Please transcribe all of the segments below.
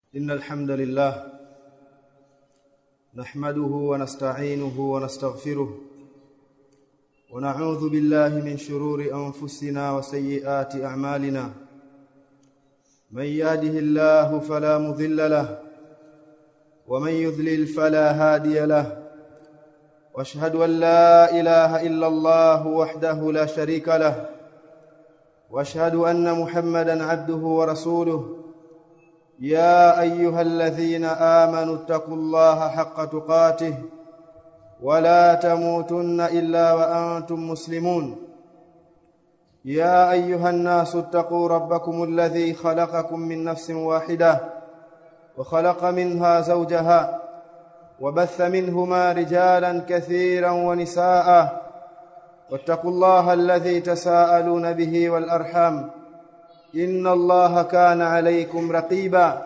إن الحمد لله نحمده ونستعينه ونستغفره ونعوذ بالله من شرور أنفسنا وسيئات أعمالنا من يهده الله فلا مضل له ومن يضلل فلا هادي له واشهد أن لا إله إلا الله وحده لا شريك له واشهد أن محمدا عبده ورسوله يا أيها الذين آمنوا اتقوا الله حق تقاته ولا تموتن إلا وأنتم مسلمون يا أيها الناس اتقوا ربكم الذي خلقكم من نفس واحدة وخلق منها زوجها وبث منهما رجالا كثيرا ونساء واتقوا الله الذي تساءلون به والأرحام إن الله كان عليكم رقيبا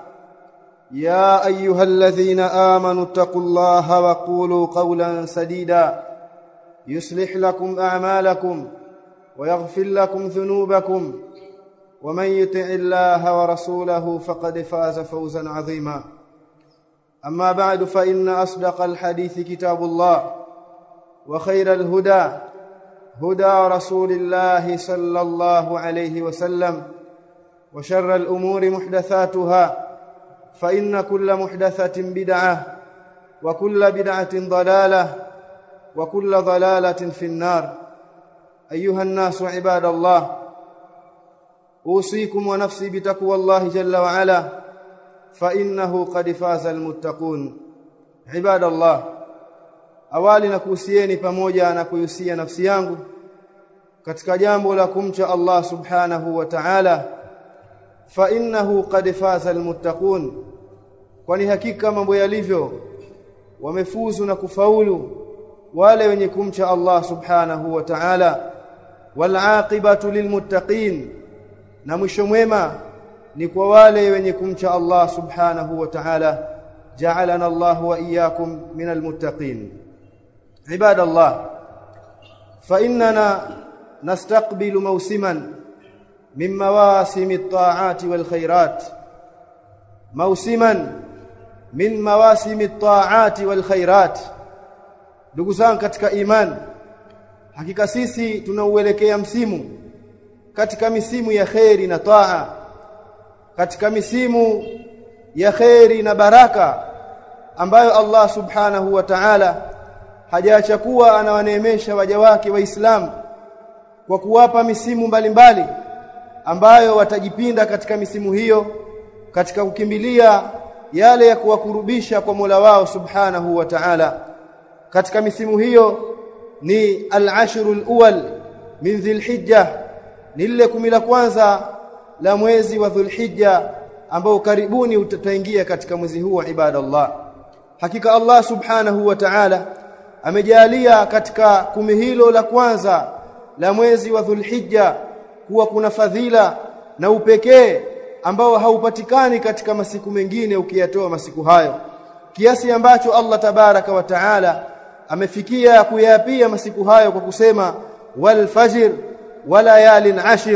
يا أيها الذين آمنوا اتقوا الله وقولوا قولا سديدا يصلح لكم أعمالكم ويغفر لكم ذنوبكم ومن يطع الله ورسوله فقد فاز فوزا عظيما أما بعد فإن أصدق الحديث كتاب الله وخير الهدى هدى رسول الله صلى الله عليه وسلم وشر الأمور محدثاتها فإن كل محدثة بدعة وكل بدعة ضلالة وكل ضلالة في النار أيها الناس عباد الله أوصيكم ونفسي بتقوى الله جل وعلا فإنه قد فاز المتقون عباد الله awali nakuhusieni pamoja na kuhusia nafsi yangu katika jambo la kumcha Allah subhanahu wa ta'ala fa innahu qad faza almuttaqun kwani hakika mambo yalivyo wamefuzu na kufaulu wale wenye kumcha Allah subhanahu wa ta'ala wal aqibatu lilmuttaqin na mwisho mwema ni kwa wale wenye kumcha Allah subhanahu wa ta'ala ja'alana Allah wa iyyakum minal muttaqin عباد الله فإننا نستقبل موسما من مواسم الطاعات والخيرات موسما من مواسم الطاعات والخيرات ndugu zangu katika iman hakika sisi tunauelekea msimu katika misimu ya khairi na taa katika misimu ya khairi na baraka ambayo Allah subhanahu wa ta'ala hajaacha kuwa anawaneemesha waja wake waislamu kwa kuwapa misimu mbalimbali ambayo watajipinda katika misimu hiyo katika kukimbilia yale ya kuwakurubisha kwa Mola wao subhanahu wa ta'ala katika misimu hiyo ni al-ashrul awwal min dhilhijja ni lile 10 la kwanza la mwezi wa dhulhijja ambao karibuni utaingia katika mwezi huu wa ibadallah hakika Allah subhanahu wa ta'ala amejalia katika 10 hilo la kwanza la mwezi wa dhulhijja kuwa kuna fadhila na upekee ambao haupatikani katika masiku mengine ukiyatoa masiku hayo kiasi ambacho Allah tabaraka wa taala amefikia kuyapia masiku hayo kwa kusema wal fajr walayalin ashir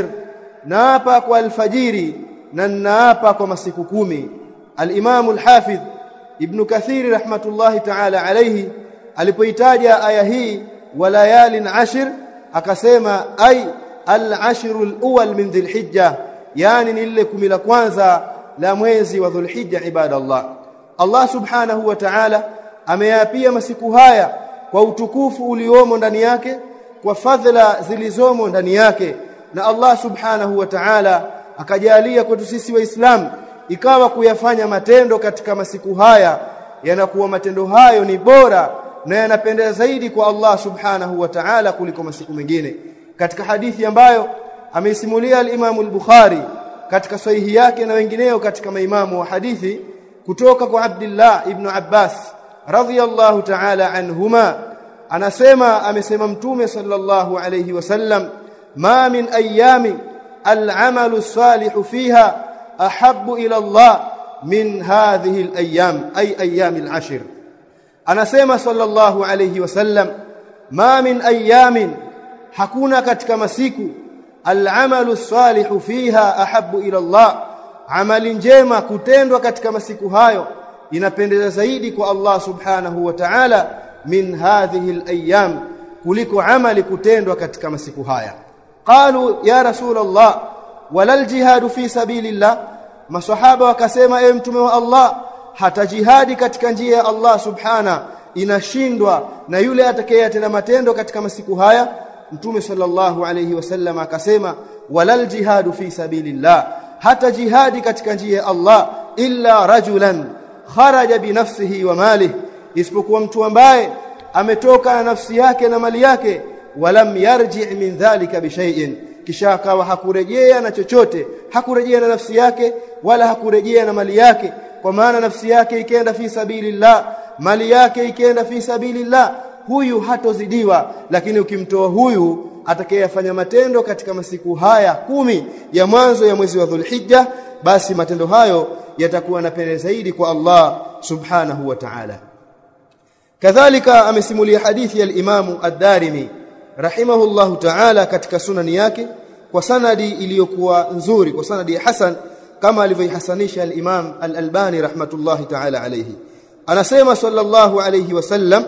naapa kwa alfajiri na naapa kwa masiku 10 al-Imam al-Hafidh Ibn Kathir rahmatullahi ta'ala alayhi alipoitaja aya hii walayalin ashir akasema ay al-ashrul awwal min dhilhijja yani ni ile 10 la kwanza la mwezi wa dhulhijja ibadallah Allah subhanahu wa ta'ala ameyapia masiku haya kwa utukufu uliomo ndani yake kwa fadhila zilizomo ndani yake na Allah subhanahu wa ta'ala akajalia kwetu sisi waislamu ikawa kuyafanya matendo katika masiku haya yanakuwa matendo hayo ni bora na yanapendeza zaidi kwa Allah subhanahu wa ta'ala kuliko masiku mengine katika hadithi ambayo ameisimulia al-Imam al-Bukhari katika sahihi yake na wengineo katika maimamu wa hadithi kutoka kwa Abdullah ibn Abbas radhiyallahu ta'ala anhuma anasema amesema mtume sallallahu alayhi wasallam ma min ayami al-amalu salihu fiha ahabbu ila Allah min hadhihi al-ayyam ay ayyam al-ashr anasema sallallahu alayhi wasallam ma min ayamin hakuna katika masiku al-amalu salihu fiha ahabbu ila Allah amali njema kutendwa katika masiku hayo inapendeza zaidi kwa Allah subhanahu wa ta'ala min hadhihi al-ayyam, kuliko amali kutendwa katika masiku haya. Qalu ya Rasulullah walal jihadu fi sabilillah, masahaba wakasema ewe mtume wa Allah, hata jihadi katika njia ya Allah subhana inashindwa na yule atakayetenda matendo katika masiku haya? Mtume sallallahu alayhi wasallam akasema walal jihadu fi sabilillah, hata jihadi katika njia ya Allah illa rajulan kharaja bi nafsihi wa malihi, isipokuwa mtu ambaye ametoka na nafsi yake na mali yake, walam yarji min dhalika bi shay'in, kisha akawa hakurejea na chochote, hakurejea na nafsi yake wala hakurejea na mali yake. Kwa maana nafsi yake ikaenda fi sabilillah, mali yake ikaenda fi sabilillah, huyu hatozidiwa. Lakini ukimtoa huyu atakayefanya matendo katika masiku haya 10 ya mwanzo ya mwezi wa Dhulhijja, basi matendo hayo yatakuwa na pende zaidi kwa Allah subhanahu wa ta'ala. Kadhalika amesimulia hadithi ya al-Imam ad-Darimi rahimahullahu ta'ala katika sunani yake kwa sanadi iliyokuwa nzuri, kwa sanadi ya hasan, kama alivyoihasanisha al-Imam al-Albani rahmatullahi ta'ala alayhi. Anasema sallallahu alayhi wasallam,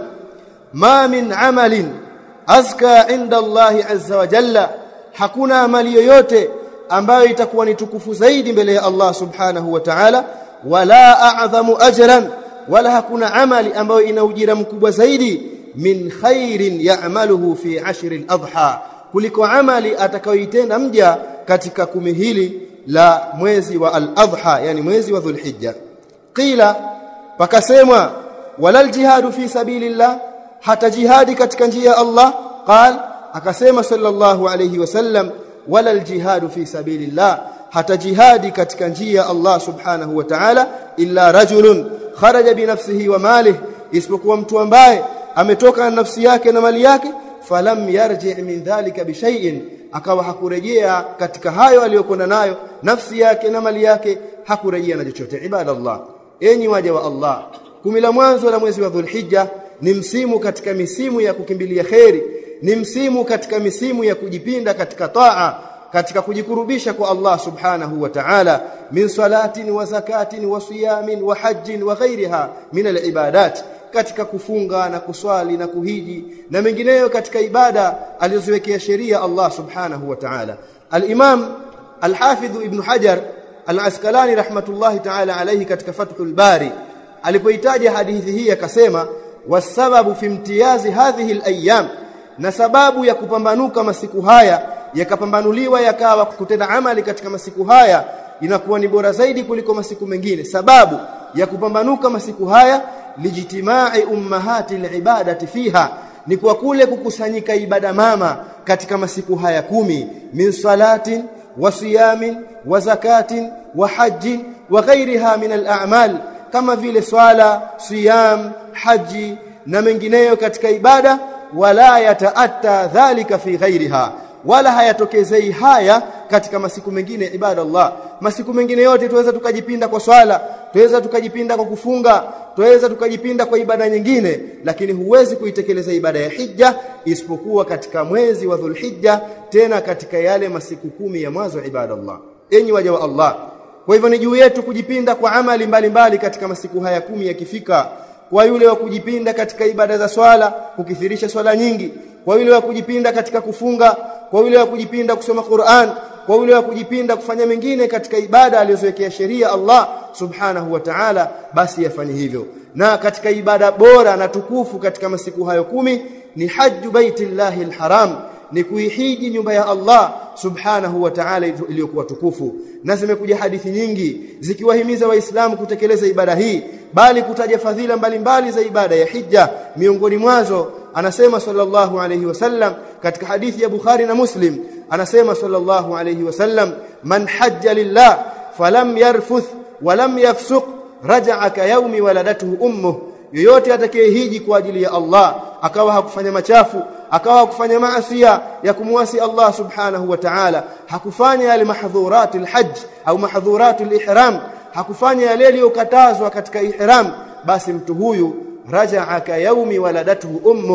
ma min amalin azka inda Allah azza wa jalla, hakuna amali yoyote ambayo itakuwa ni tukufu zaidi mbele ya Allah subhanahu wa ta'ala, wala a'zamu ajran, wala hakuna amali ambayo ina ujira mkubwa zaidi min khairin ya'maluhu fi 'ashr al-adha, kuliko amali atakayoitenda mja katika 10 hili la mwezi wa al-adha, yani mwezi wa Dhulhijja. Qila, pakasemwa walal jihadu fi sabilillah, hata jihadi katika njia ya Allah. Qal, akasema sallallahu alayhi wasallam walal jihadu fi sabilillah, hata jihadi katika njia ya Allah subhanahu wa ta'ala illa rajulun kharaja bi nafsihi wa malihi, isipokuwa mtu ambaye ametoka na nafsi yake na mali yake, falam yarji min dhalika bi shay'in, akawa hakurejea katika hayo aliyokuwa nayo, nafsi yake na mali yake, hakurejea na chochote. Ibadallah, enyi waja wa Allah, 10 la mwanzo la mwezi wa Dhulhijja ni msimu katika misimu ya kukimbilia khairi, ni msimu katika misimu ya kujipinda katika taa, katika kujikurubisha kwa Allah subhanahu wa ta'ala, min salatin wa zakatin wa siyamin wa hajjin wa ghairiha min al-ibadat, katika kufunga na kuswali na kuhiji na mengineyo katika ibada alizoziwekea sheria Allah subhanahu wa ta'ala. Al-Imam Al-Hafidh Ibn Hajar Al-Asqalani rahmatullahi ta'ala alayhi katika Fathul Bari alipoitaja hadithi hii akasema, wasababu fi imtiyazi hadhihi al-ayyam, na sababu ya kupambanuka masiku haya yakapambanuliwa yakawa kutenda amali katika masiku haya inakuwa ni bora zaidi kuliko masiku mengine. Sababu ya kupambanuka masiku haya lijtimai ummahati al-ibadati fiha, ni kwa kule kukusanyika ibada mama katika masiku haya 10, min salatin wa siyamin wa zakatin wa hajjin wa ghairiha min al-a'mal, kama vile swala, siyam, haji na mengineyo katika ibada. Wala yataatta dhalika fi ghairiha, wala hayatokezei haya katika masiku mengine. Ibadallah, masiku mengine yote tuweza tukajipinda kwa swala, tuweza tukajipinda kwa kufunga, tuweza tukajipinda kwa ibada nyingine, lakini huwezi kuitekeleza ibada ya hija isipokuwa katika mwezi wa Dhulhijja, tena katika yale masiku 10 ya mwanzo. Ibadallah, enyi waja wa Allah, kwa hivyo ni juu yetu kujipinda kwa amali mbalimbali katika masiku haya 10 yakifika. Kwa yule wa kujipinda katika ibada za swala, kukithirisha swala nyingi; kwa yule wa kujipinda katika kufunga; kwa yule wa kujipinda kusoma Qur'an; kwa yule wa kujipinda kufanya mengine katika ibada alizoziwekea sheria Allah subhanahu wa ta'ala, basi yafanye hivyo. Na katika ibada bora na tukufu katika masiku hayo 10 ni hajju baitillahi alharam, ni kuihiji nyumba ya Allah subhanahu wa ta'ala iliyokuwa tukufu. Na zimekuja hadithi nyingi zikiwahimiza waislamu kutekeleza ibada hii, bali kutaja fadhila mbalimbali za ibada ya hija. Miongoni mwazo anasema sallallahu alayhi wasallam katika hadithi ya Bukhari na Muslim, anasema sallallahu alayhi wasallam, man hajja lillah falam yarfuth walam yafsuq raja'a ka yawmi waladatuhu ummuh, yoyote atakayehiji kwa ajili ya Allah akawa hakufanya machafu, akawa hakufanya maasi ya kumwasi Allah subhanahu wa ta'ala, hakufanya yale mahdhuratul hajj au mahdhuratul ihram, hakufanya yale yaliyokatazwa katika ihram, basi mtu huyu raja'a ka yaumi waladatuhu ummuh,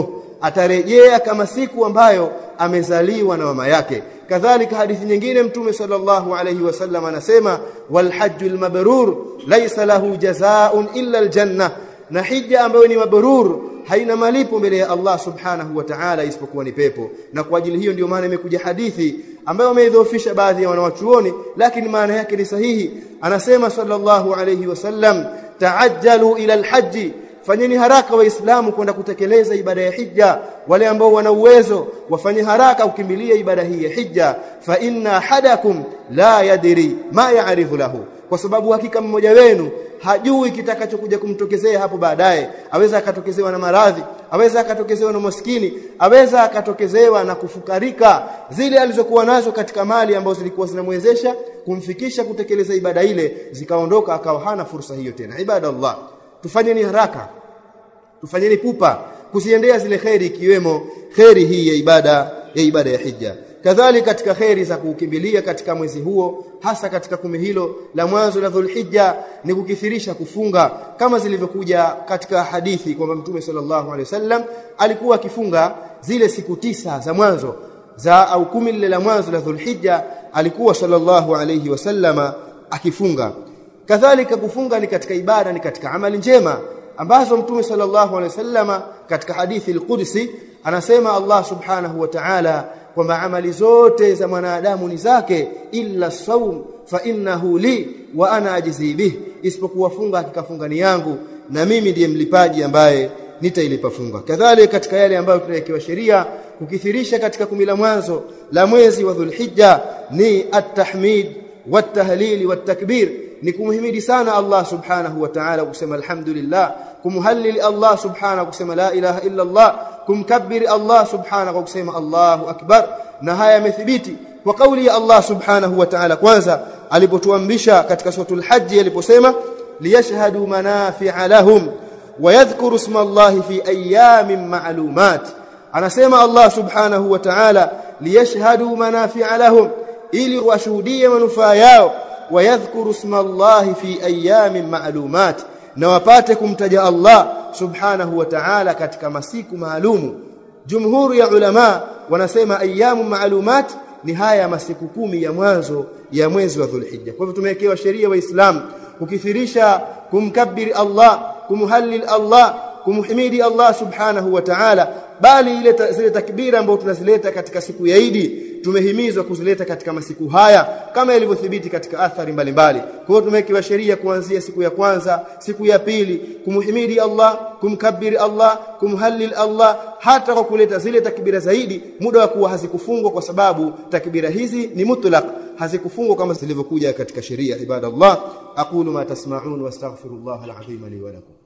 atarejea kama siku ambayo amezaliwa na mama yake. Kadhalika hadithi nyingine Mtume sallallahu alayhi wasallam anasema wal hajjul mabrur laysa lahu jazaa'un illa aljanna, na hija ambayo ni mabrur haina malipo mbele ya Allah subhanahu wa ta'ala isipokuwa ni pepo. Na kwa ajili hiyo ndio maana imekuja hadithi ambayo wameidhoofisha baadhi ya wanawachuoni, lakini maana yake ni sahihi. Anasema sallallahu alayhi wasallam ta'ajjalu ila alhajj, fanyeni haraka waislamu kwenda kutekeleza ibada ya hija. Wale ambao wana uwezo wafanye haraka ukimbilia ibada hii ya hija. Fa inna hadakum la yadri ma ya'rifu lahu, kwa sababu hakika mmoja wenu hajui kitakachokuja kumtokezea hapo baadaye. Aweza akatokezewa na maradhi, aweza akatokezewa na maskini, aweza akatokezewa na kufukarika zile alizokuwa nazo katika mali ambazo zilikuwa zinamwezesha kumfikisha kutekeleza ibada ile zikaondoka, akawa hana fursa hiyo tena. Ibada Allah, tufanyeni haraka, tufanyeni pupa kuziendea zile khairi, ikiwemo khairi hii ya ibada ya hija. Kadhalika katika khairi za kukimbilia katika mwezi huo, hasa katika kumi hilo la mwanzo la Dhulhijja, ni kukithirisha kufunga, kama zilivyokuja katika hadithi kwamba Mtume sallallahu alaihi wasallam alikuwa akifunga zile siku 9 za mwanzo au 10 lile la mwanzo la Dhulhijja, alikuwa sallallahu alaihi wasallama akifunga. Kadhalika kufunga ni katika ibada, ni katika amali njema ambazo Mtume sallallahu alaihi wasallama katika hadithi al-Qudsi anasema Allah subhanahu wa ta'ala kwamba amali zote za mwanadamu ni zake illa sawm fa innahu li wa ana ajzi bih, isipokuwa funga, hakika ni yangu na mimi ndiye mlipaji ambaye nitailipa funga. Kadhalika katika yale ambayo tunawekewa sheria kukithirisha katika 10 la mwanzo la mwezi wa Dhulhijja ni at-tahmid wat-tahlil wat-takbir, ni kumhimidi sana Allah subhanahu wa ta'ala kusema alhamdulillah, kumhallil Allah subhanahu kusema la ilaha illa Allah, kumkabbir Allah subhanahu kusema Allahu akbar. Na haya yamethibiti kwa kauli ya Allah subhanahu wa ta'ala kwanza alipotuamrisha katika suratul hajj aliposema liyashhadu manafi'a lahum wa yadhkuru isma Allah fi ayamin ma'lumat. Anasema Allah subhanahu wa ta'ala liyashhadu manafi'a lahum, ili washuhudie manufaa yao, wa yadhkuru isma Allah fi ayamin ma'lumat, na wapate kumtaja Allah subhanahu wa ta'ala katika masiku maalumu. Jumhuri ya ulama wanasema ayamu ma'lumat ni haya masiku 10 ya mwanzo ya mwezi wa Dhulhijja. Kwa hivyo tumewekewa sheria waislamu kukithirisha kumkabiri Allah, kumhallil Allah, kumhimidi Allah subhanahu wa ta'ala, bali zile takbira ambazo tunazileta katika siku ya Eid tumehimizwa kuzileta katika masiku haya kama ilivyothibiti katika athari mbalimbali. Kwa hiyo tumewekewa sheria kuanzia siku ya kwanza, siku ya pili kumhimidi Allah, kumkabiri Allah, kumhallil Allah, hata kwa kuleta zile takbira zaidi, muda wa kuwa hazikufungwa kwa sababu takbira hizi ni mutlaq, hazikufungwa kama zilivyokuja katika sheria. Ibadallah, aqulu ma tasma'un wastaghfirullah alazim li wa lakum.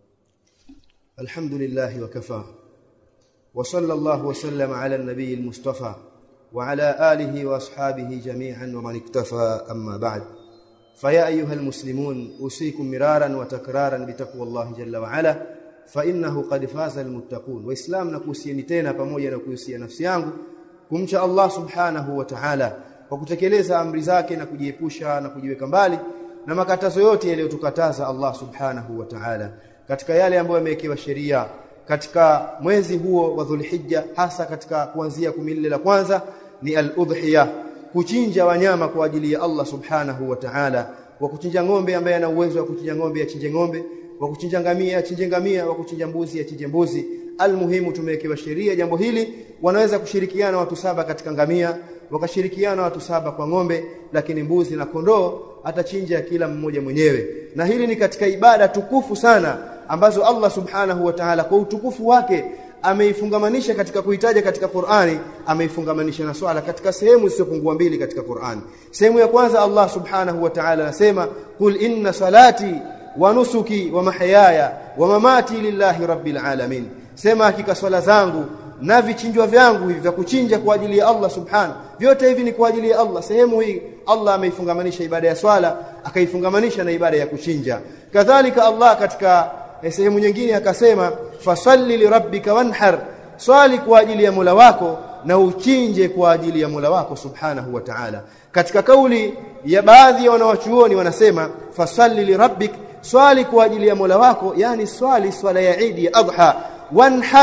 Alhamdulillah wa kafa wa sallallahu wa sallama ala an-nabiy al-mustafa وعلى آله وأصحابه جميعا ومن اكتفى. أما بعد، فيا أيها المسلمون أوصيكم مرارا وتكرارا بتقوى الله جل وعلا فإنه قد فاز المتقون. وإسلام نكوسيني tena pamoja na kuhusia nafsi yangu kumcha Allah subhanahu wa ta'ala kwa kutekeleza amri zake na kujiepusha na kujiweka mbali na makatazo yote yaliyotukataza Allah subhanahu wa ta'ala. Katika yale ambayo yamewekewa sheria katika mwezi huo wa Dhulhijja, hasa katika kuanzia 10 la kwanza, ni al-udhiya, kuchinja wanyama kwa ajili ya Allah subhanahu wa ta'ala. Wa kuchinja ng'ombe ambaye ana uwezo wa kuchinja ng'ombe achinje ng'ombe, wa kuchinja ngamia achinje ngamia, wa kuchinja mbuzi achinje mbuzi. Almuhimu tumewekewa sheria jambo hili, wanaweza kushirikiana watu 7 katika ngamia, wakashirikiana watu 7 kwa ng'ombe, lakini mbuzi na kondoo atachinja kila mmoja mwenyewe. Na hili ni katika ibada tukufu sana ambazo Allah subhanahu wa ta'ala kwa utukufu wake ameifungamanisha katika kuitaja katika Qur'ani, ameifungamanisha na swala katika sehemu zisizopungua 2 katika Qur'ani. Sehemu ya kwanza Allah subhanahu wa ta'ala anasema qul inna salati wa nusuki wa mahyaya wa mamati lillahi rabbil alamin, sema hakika swala zangu na vichinjwa vyangu hivi vya kuchinja kwa ajili ya Allah subhanahu, vyote hivi ni kwa ajili ya Allah. Sehemu hii Allah ameifungamanisha ibada ya swala akaifungamanisha na ibada ya kuchinja. Kadhalika Allah katika sehemu nyingine akasema fasalli li rabbika wanhar, swali kwa ajili ya Mola wako na uchinje kwa ajili ya Mola wako subhanahu wa ta'ala. Katika kauli ya baadhi ya wanawachuoni wanasema fasalli li rabbik, swali kwa ajili ya Mola wako, yani swala ya Eid ya Adha, wanhar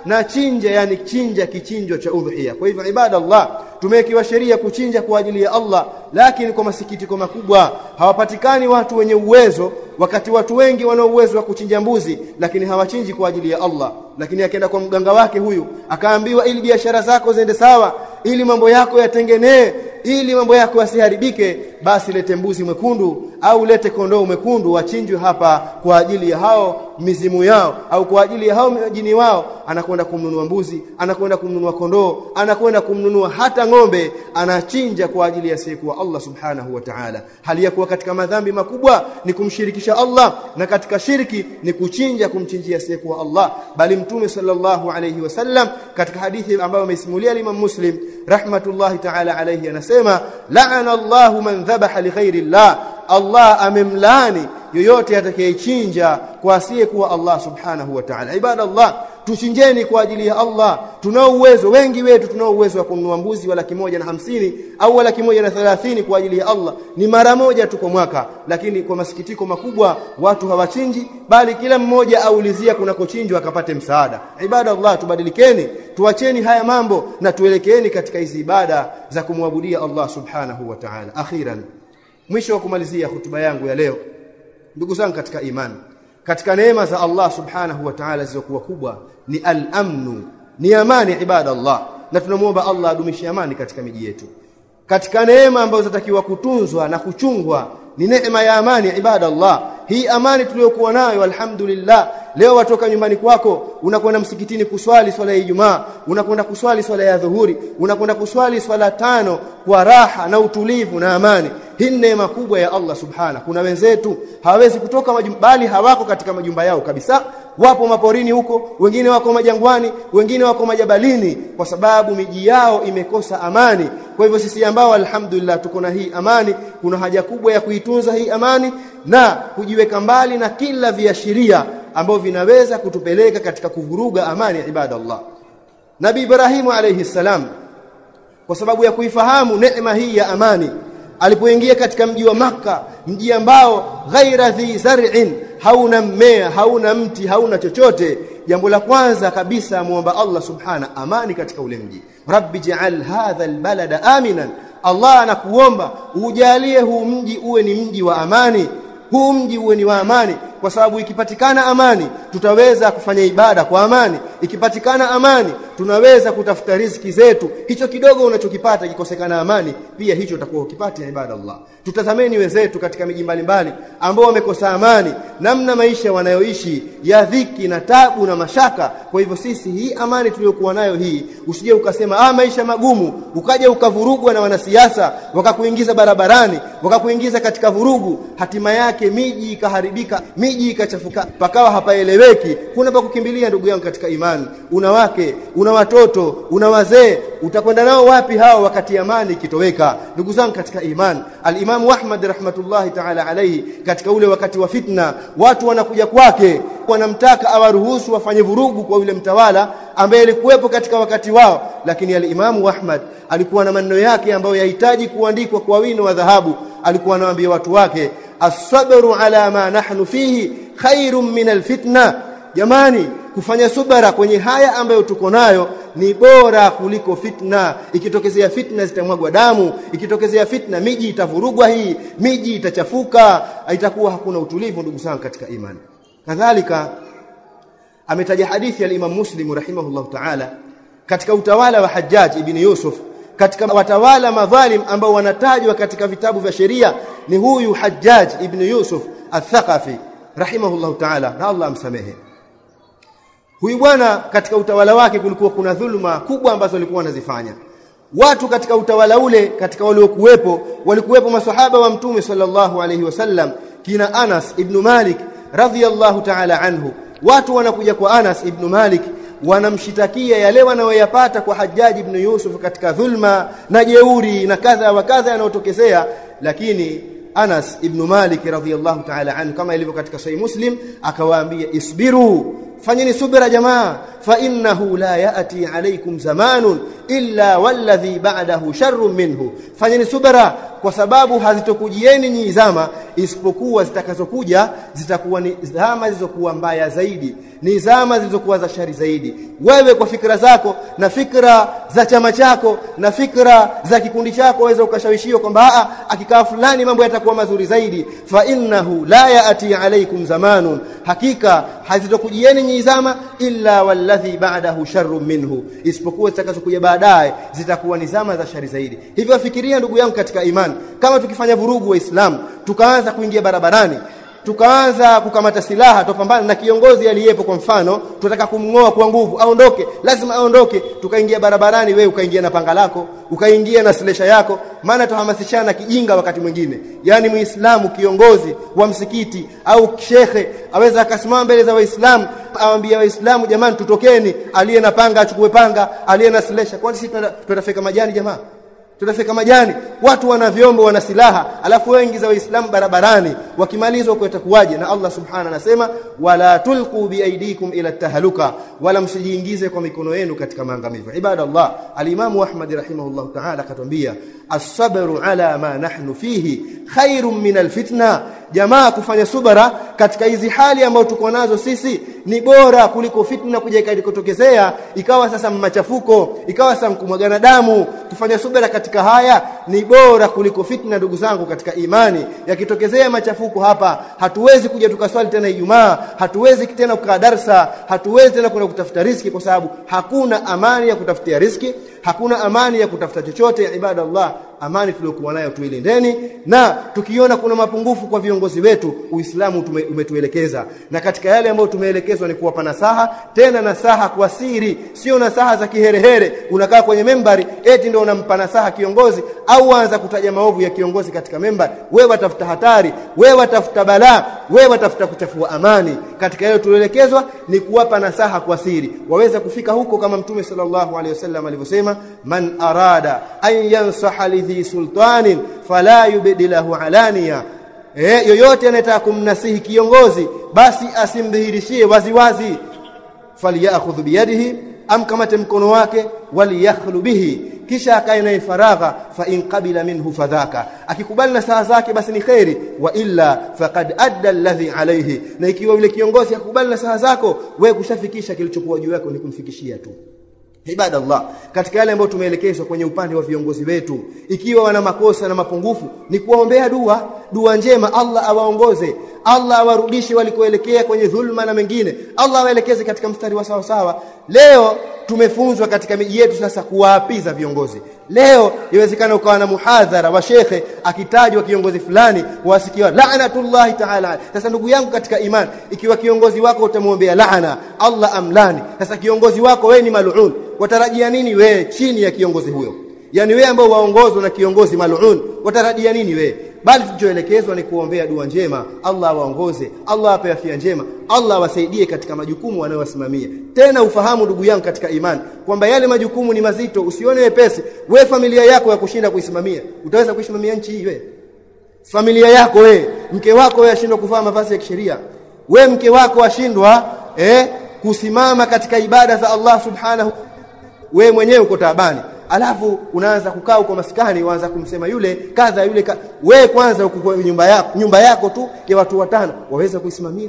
na chinja, yani chinja kichinjo cha udhiya. Kwa hivyo ibadallah, tumewekewa sheria kuchinja kwa ajili ya Allah, lakini kwa masikitiko makubwa hawapatikani watu wenye uwezo, wakati watu wengi wana uwezo wa kuchinja mbuzi lakini hawachinji kwa ajili ya Allah. Lakini akaenda kwa mganga wake huyu akaambiwa, ili biashara zako ziende sawa, ili mambo yako yatengenee, ili mambo yako yasiharibike, basi lete mbuzi mwekundu au lete kondoo mwekundu wachinjwe hapa kwa ajili ya hao mizimu yao au kwa ajili ya hao majini wao. Anakwenda kumnunua mbuzi, anakwenda kumnunua kondoo, anakwenda kumnunua hata ng'ombe, anachinja kwa ajili ya siku wa Allah subhanahu wa ta'ala. Hali ya kuwa katika madhambi makubwa ni kumshirikisha Allah, na katika shirki ni kuchinja kumchinjia siku wa Allah. Bali Mtume sallallahu alayhi wasallam katika hadithi ambayo ameisimulia Imam Muslim rahmatullahi ta'ala alayhi anasema, la'ana Allahu man dhabaha li ghairi Allah, Allah amemlaani yoyote atakayechinja kwa asiye kuwa Allah subhanahu wa ta'ala. Ibadallah, tuchinjeni kwa ajili ya Allah. Tunao uwezo, wengi wetu tunao uwezo wa kununua mbuzi wa 150,000 au 130,000 kwa ajili ya Allah, ni mara moja tu kwa mwaka. Lakini kwa masikitiko makubwa watu hawachinji, bali kila mmoja aulizia kunakochinjwa akapate msaada. Ibadallah, tubadilikeni, tuacheni haya mambo na tuelekeeni katika hizi ibada za kumwabudia Allah subhanahu wa ta'ala. Akhiran, mwisho wa kumalizia hutuba yangu ya leo, ndugu zangu katika imani, katika neema za Allah subhanahu wa ta'ala zilizokuwa kubwa ni al-amnu, ni amani ibadallah, na tunamuomba Allah adumishe amani katika miji yetu. Katika neema ambazo zatakiwa kutunzwa na kuchungwa ni neema ya amani ibadallah. Hii amani tuliyokuwa nayo alhamdulillah, leo watoka nyumbani kwako unakwenda msikitini kuswali swala ya Ijumaa, unakwenda kuswali swala ya dhuhuri, unakwenda kuswali swala 5 kwa raha na utulivu na amani. Hii neema kubwa ya Allah subhanahu. Kuna wenzetu hawawezi kutoka bali hawako katika majumba yao kabisa, wapo maporini huko, wengine wako majangwani, wengine wako majabalini, kwa sababu miji yao imekosa amani. Kwa hivyo sisi ambao alhamdulillah tuko na hii amani, kuna haja kubwa ya kuitunza hii amani na kujiweka mbali na kila viashiria ambavyo vinaweza kutupeleka katika kuvuruga amani ibadallah. Nabii Ibrahim alayhi salam, kwa sababu ya kuifahamu neema hii ya amani, alipoingia katika mji wa Makka, mji ambao ghaira dhi zar'in, hauna mmea, hauna mti, hauna chochote, jambo la kwanza kabisa amuomba Allah subhana amani katika ule mji. Rabbi ja'al hadha albalada aminan, Allah anakuomba ujalie huu mji uwe ni mji wa amani, huu mji uwe ni wa amani, kwa sababu ikipatikana amani tutaweza kufanya ibada kwa amani. Ikipatikana amani tunaweza kutafuta riziki zetu. Hicho kidogo unachokipata kikosekana amani, pia hicho utakuwa ukipata ibadallah. Tutazameni wenzetu katika miji mbalimbali ambao wamekosa amani, namna maisha wanayoishi ya dhiki na tabu na mashaka. Kwa hivyo sisi hii amani tuliyokuwa nayo hii, usije ukasema maisha magumu, ukaja ukavurugwa na wanasiasa wakakuingiza barabarani, wakakuingiza katika vurugu, hatima yake miji ikaharibika, miji ikachafuka, pakawa hapaeleweki. Kuna pa kukimbilia ndugu yangu katika imani. Una wake, una watoto, una wazee, utakwenda nao wapi hao wakati amani ikitoweka? Ndugu zangu katika imani, al-Imam Ahmad rahmatullahi ta'ala alayhi, katika ule wakati wa fitna, watu wanakuja kwake wanamtaka awaruhusu wafanye vurugu kwa yule mtawala ambaye alikuwepo katika wakati wao. Lakini al-Imam Ahmad alikuwa na maneno yake ambayo yahitaji kuandikwa kwa wino wa dhahabu. Alikuwa anawaambia watu wake, as-sabru ala ma nahnu fihi khairun min al-fitna, jamani, kufanya subra kwenye haya ambayo tuko nayo ni bora kuliko fitna. Ikitokezea fitna zitamwagwa damu, ikitokezea fitna miji itavurugwa, hii miji itachafuka, itakuwa hakuna utulivu ndugu zangu katika imani. Kadhalika ametaja hadithi ya Imam Muslim rahimahullah ta'ala katika utawala wa Hajjaj ibn Yusuf. Katika watawala madhalim ambao wanatajwa katika vitabu vya sheria ni huyu Hajjaj ibn Yusuf al-Thaqafi rahimahullah ta'ala, na Allah amsamehe. Huyu bwana katika utawala wake kulikuwa kuna dhuluma kubwa ambazo walikuwa wanazifanya watu katika utawala ule. Katika walikuwepo maswahaba wa Mtume sallallahu alayhi wasallam, kina Anas ibn Malik radhiyallahu ta'ala anhu. Watu wanakuja kwa Anas ibn Malik wanamshitakia yale wanayoyapata kwa Hajjaj ibn Yusuf katika dhulma na jeuri na kadha wa kadha yanayotokezea. Lakini Anas ibn Malik radhiyallahu ta'ala anhu, kama ilivyo katika Sahih Muslim, akawaambia isbiru fanyeni subira jamaa, fa innahu la ya'ti alaykum zamanun illa walladhi ba'dahu sharrun minhu. Fanyeni subira kwa sababu hazitokujieni nyinyi zama isipokuwa zitakazokuja zitakuwa ni zama zilizokuwa mbaya zaidi, ni zama zilizokuwa za shari zaidi. Wewe kwa fikra zako na fikra za chama chako na fikra za kikundi chako waweza ukashawishiwa kwamba akikaa fulani mambo yatakuwa mazuri zaidi. Fa innahu la ya'ti alaykum zamanun, hakika hazitokujieni nyinyi zama illa walladhi ba'dahu sharrun minhu, isipokuwa zitakazokuja baadaye zitakuwa ni zama za shari zaidi. Hivyo fikiria ndugu yangu katika imani, kama tukifanya vurugu waislamu, tukaanza kuingia barabarani, tukaanza kukamata silaha, tupambana na kiongozi aliyepo, kwa mfano tunataka kumngoa kwa nguvu, aondoke, lazima aondoke, tukaingia barabarani, wewe ukaingia na panga lako, ukaingia na silesha yako, maana tuhamasishana kijinga wakati mwingine. Yani muislamu kiongozi wa msikiti au shekhe aweza akasimama mbele za waislamu awaambia waislamu, jamani tutokeni, aliye na panga achukue panga, aliye na silesha. Kwani sisi tutafika majani jamaa? Tutafika majani? Watu wana vyombo, wana silaha, alafu wengi za waislamu barabarani, wakimalizwa kwa itakuwaje? Na Allah subhanahu anasema wala tulqu biaidikum ila tahaluka, wala msijiingize kwa mikono yenu katika maangamivu. Ibadallah, al-Imam Ahmad rahimahullah ta'ala akatwambia as-sabru ala ma nahnu fihi khairun min al-fitna. Jamaa, kufanya subra katika hizi hali ambazo tuko nazo sisi ni bora kuliko fitna kuja ikaitokezea ikawa sasa machafuko, ikawa sasa kumwagana damu. Kufanya subra katika haya ni bora kuliko fitna. Ndugu zangu katika imani, yakitokezea machafuko hapa, hatuwezi kuja tukaswali tena Ijumaa, hatuwezi tena kukaa darasa, hatuwezi tena kwenda kutafuta riziki, kwa sababu hakuna amani ya kutafutia riziki, hakuna amani ya kutafuta chochote. Ibadallah, amani tuliyokuwa nayo tuilindeni, na tukiona kuna mapungufu kwa viongozi wetu, Uislamu umetuelekeza, na katika yale ambayo tumeelekezwa ni kuwapa nasaha, tena nasaha kwa siri, sio nasaha za kiherehere. Unakaa kwenye membari eti ndio unampa nasaha kiongozi, au anza kutaja maovu ya kiongozi katika membari. Wewe watafuta hatari, wewe watafuta balaa, wewe watafuta kuchafua amani. Katika yale tulielekezwa ni kuwapa nasaha kwa siri. Waweza kufika huko kama Mtume sallallahu alaihi wasallam alivyosema, man arada an yansaha lidhi sultanin fala yubdilahu alaniya. Yoyote anayetaka kumnasihi kiongozi basi asimdhihirishie waziwazi. Falyakhudh biyadihi, amkamate mkono wake, waliyakhlu bihi, kisha akae naye faragha. Fa in qabila minhu fadhaka, akikubali na saa zake basi ni khairi, wa illa faqad adda alladhi alayhi. Na ikiwa yule kiongozi akubali na saa zako, wewe kushafikisha kilichokuwa juu yako, ni kumfikishia tu. Ibadallah, katika yale ambayo tumeelekezwa kwenye upande wa viongozi wetu, ikiwa wana makosa na mapungufu, ni kuwaombea dua njema, Allah awaongoze, Allah awarudishe walikoelekea kwenye dhulma na mengine, Allah awaelekeze katika mstari wa sawa sawa. Leo tumefunzwa katika miji yetu sasa kuwaapiza viongozi. Leo inawezekana ukawa na muhadhara wa shekhe akitajwa kiongozi fulani, wasikia la'natullahi ta'ala. Sasa ndugu yangu katika imani, ikiwa kiongozi wako utamuombea laana, Allah amlani, sasa kiongozi wako wewe ni mal'un, watarajia nini wewe chini ya kiongozi huyo? Yani wewe ambao waongozwa na kiongozi mal'un, watarajia nini wewe? Bali tulichoelekezwa ni kuombea dua njema, Allah waongoze, Allah ape afya njema, Allah wasaidie katika majukumu wanayowasimamia. Tena ufahamu ndugu yangu katika imani kwamba yale majukumu ni mazito, usione wepesi. Wewe familia yako ya kushinda kuisimamia, utaweza kuisimamia nchi hii wewe? Familia yako wewe, mke wako wewe ashindwa kuvaa mavazi ya kisheria, wewe mke wako ashindwa kusimama katika ibada za Allah subhanahu, wewe mwenyewe uko taabani, alafu unaanza kukaa uko maskani, uanza kumsema yule kadha yule wewe kwanza uko nyumba yako tu ya watu watano, waweza kuisimamia?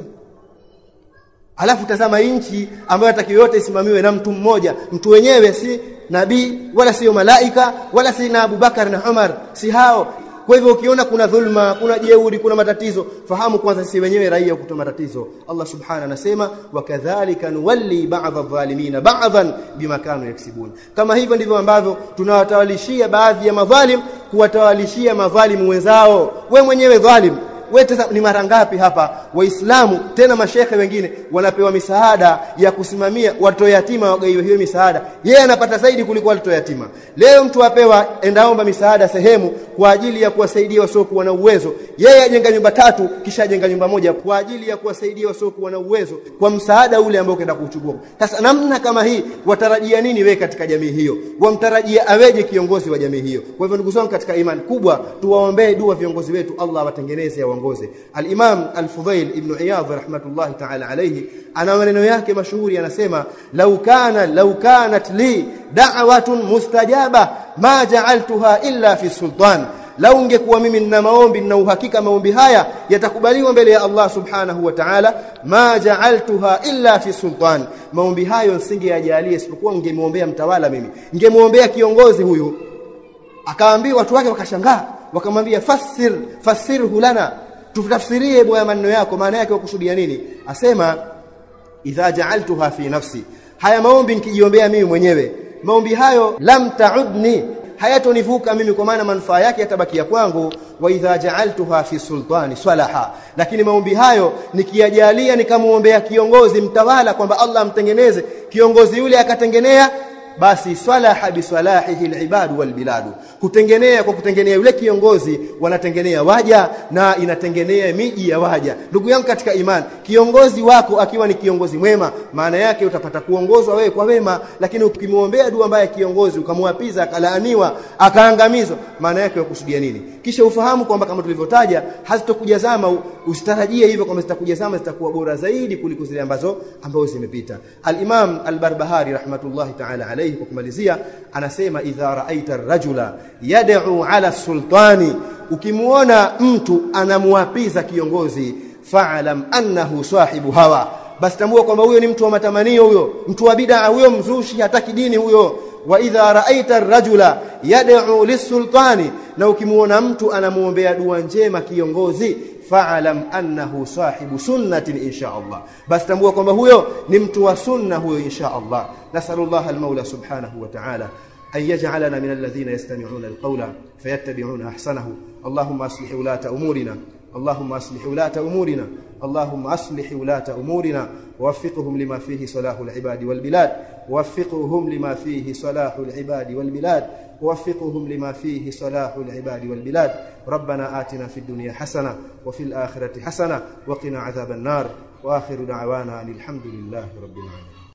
Alafu tazama nchi ambayo atakiwa yote isimamiwe na mtu mmoja, mtu wenyewe si nabii wala sio malaika wala si na Abu Bakar na Umar, si hao. Kwa hivyo ukiona kuna dhulma, kuna jeuri, kuna matatizo, fahamu kwanza sisi wenyewe raia kutoa matatizo. Allah subhanahu anasema wakadhalika nuwalli ba'dha adh-dhalimina ba'dhan bima kanu yaksibun. Kama hivyo ndivyo ambavyo tunawatawalishia baadhi ya madhalim kuwatawalishia madhalimu wenzao. Wewe mwenyewe dhalim, wewe ni mara ngapi hapa waislamu tena mashehe wengine wanapewa misaada ya kusimamia watoto yatima, wagaiwe hiyo misaada, yeye anapata zaidi kuliko watoto yatima. Leo mtu apewa endaomba misaada sehemu, kwa ajili ya kuwasaidia wasiokuwa na uwezo. Yeye ajenga nyumba 3 kisha ajenga nyumba moja kwa ajili ya kuwasaidia wasiokuwa na uwezo kwa msaada ule ambao kaenda kuchukua. Sasa namna kama hii watarajia nini wewe katika jamii hiyo? Wamtarajia aweje kiongozi wa jamii hiyo? Kwa hivyo ndugu zangu katika imani kubwa, tuwaombee dua viongozi wetu, Allah awatengeneze awaongoze. Al-Imam Al-Fudhail ibn Iyadh rahmatullahi ta'ala alayhi ana maneno yake mashuhuri, anasema law kanat li da'watun mustajaba ma ja'altuha illa fi sultan. Lau ungekuwa mimi nina maombi na uhakika maombi haya yatakubaliwa mbele ya Allah subhanahu wa ta'ala, ma ja'altuha illa fi sultan, maombi hayo nisingeyajalia isipokuwa ningemuombea mtawala, mimi ningemuombea kiongozi huyu. Akaambiwa watu wake wakashangaa, wakamwambia fassirhu lana, tutafsirie bwana maneno yako, maana yake wakusudia nini? Asema idha ja'altuha fi nafsi, haya maombi nikijiombea mimi mwenyewe, maombi hayo lam ta'udni, hayatonivuka mimi, kwa maana manufaa yake yatabakia kwangu. Wa idha ja'altuha fi sultani salaha, lakini maombi hayo nikiyajalia nikamuombea kiongozi mtawala, kwamba Allah amtengeneze kiongozi yule, akatengenea, basi salaha bisalahihi alibad walbilad, kutengenea kwa kutengenea yule kiongozi wanatengenea waja na inatengenea miji ya waja. Ndugu yangu katika imani, kiongozi wako akiwa ni kiongozi mwema, maana yake utapata kuongozwa wewe kwa wema. Lakini ukimuombea dua mbaya kiongozi, ukamwapiza, akalaaniwa, akaangamizwa, maana yake wakusudia nini? Kisha ufahamu kwamba kama tulivyotaja hazitokuja zama, usitarajie hivyo kwamba zitakuja zama zitakuwa bora zaidi kuliko zile ambazo zimepita. Al-Imam Al-Barbahari rahmatullahi ta'ala alayhi, kwa kumalizia, anasema idha ra'aita ar-rajula yad'u 'ala sultani, ukimuona mtu anamuapiza kiongozi, fa'alam annahu sahibu hawa, basi tambua kwamba huyo ni mtu wa matamanio, huyo mtu wa bid'a, huyo mzushi, hataki dini huyo. Wa idha ra'aita ar-rajula yad'u lis-sultani, na ukimuona mtu anamuombea dua njema kiongozi, fa'alam annahu sahibu sunnatin insha Allah, basi tambua kwamba huyo ni mtu wa sunna huyo insha Allah. Nasallallahu al-Maula subhanahu wa ta'ala أن يجعلنا من الذين يستمعون القول فيتبعون أحسنه. اللهم أصلح ولاة أمورنا، اللهم أصلح ولاة أمورنا، اللهم أصلح ولاة أمورنا، ووفقهم لما فيه صلاح العباد والبلاد، ووفقهم لما فيه صلاح العباد والبلاد، ووفقهم لما فيه صلاح العباد والبلاد. ربنا آتنا في الدنيا حسنة وفي الآخرة حسنة وقنا عذاب النار، وآخر دعوانا أن الحمد لله رب العالمين.